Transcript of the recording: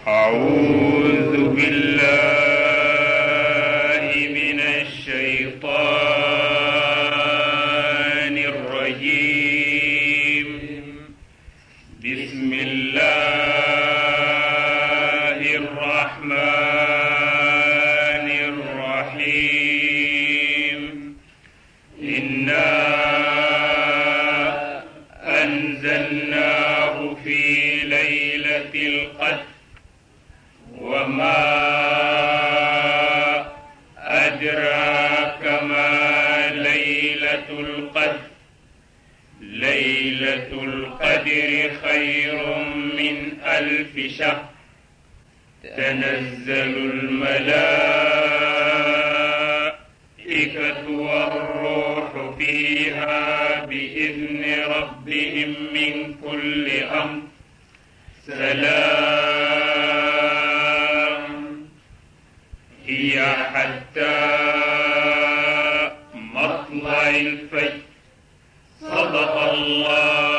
أعوذ بالله من الشيطان الرجيم. بسم الله الرحمن الرحيم. إنا أنزلناه في ليلة القدر وما أدراك ما ليلة القدر. ليلة القدر خير من 1000 شهر. تنزل الملائكة والروح فيها بإذن ربهم من كل أمر. سلام هي حتى مطلع الفجر. صدق الله